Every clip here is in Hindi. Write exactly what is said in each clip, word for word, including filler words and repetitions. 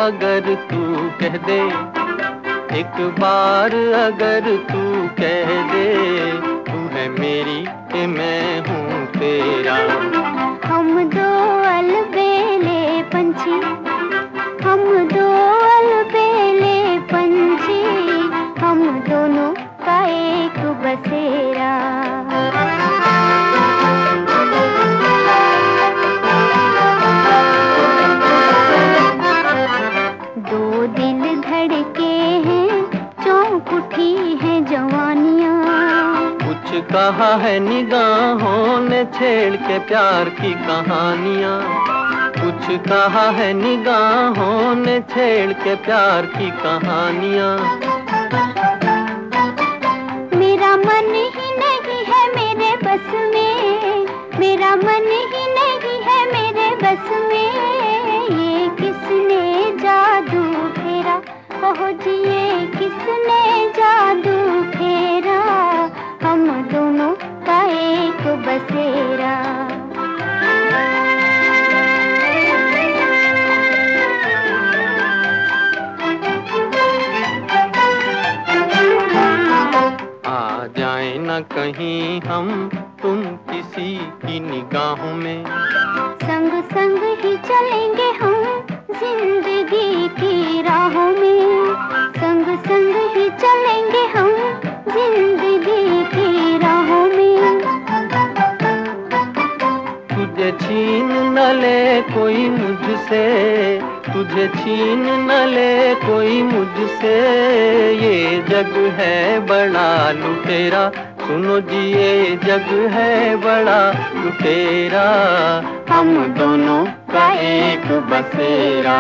अगर तू कह दे, एक बार अगर तू कह दे, तू है मेरी कि मैं हूँ तेरा। हम दो अलबेले पंछी, हम दो अलबेले पंछी, हम दोनों का एक बसेरा। दो दिल धड़के हैं, चौंक उठी है जवानियाँ। कुछ कहा है निगाहों ने छेड़ के प्यार की कहानियाँ। कुछ कहा है निगाहों ने छेड़ के प्यार की कहानियाँ। मेरा मन ही नहीं है मेरे बस में, मेरा मन ही नहीं है मेरे बस में। ये किसने जादू फेरा, कहो जी ये किसने जादू फेरा, हम दोनों का एक बसेरा। आ जाए न कहीं हम तुम किसी की निगाहों में, संग संग ही चलेंगे हम जिंदगी की राहों में। संग संग ही चलेंगे हम जिंदगी की राहों में। तुझे छीन न ले कोई मुझसे, तुझे छीन न ले कोई मुझसे। ये जग है बड़ा लुटेरा, सुनो जी ये जग है बड़ा लुटेरा, हम दोनों का एक बसेरा।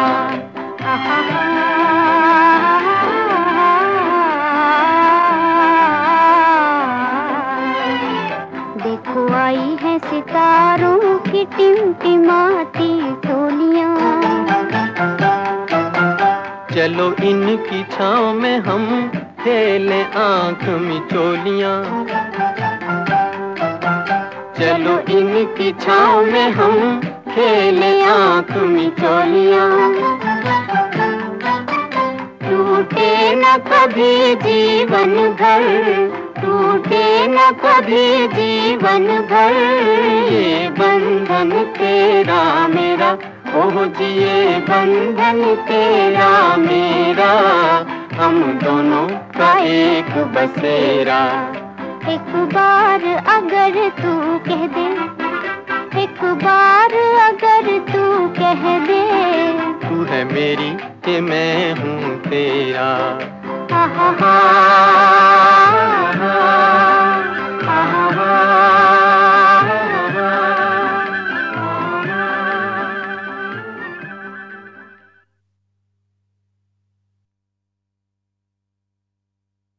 देखो आई है सितारों की टिमटिमाती टोलियां। चलो इनकी छाँव में हम खेलें आँख मिचोलियाँ। चलो इनकी छाँव में हम खेलें आँख मिचोलियाँ। टूटे न कभी जीवन भर, टूटे न कभी जीवन भर, ये बंधन तेरा मेरा, ओह जी ये बंधन तेरा मेरा, हम दोनों का एक बसेरा। एक बार अगर तू कह दे, एक बार अगर तू कह दे, तू है मेरी कि मैं हूँ तेरा। हा हा हा।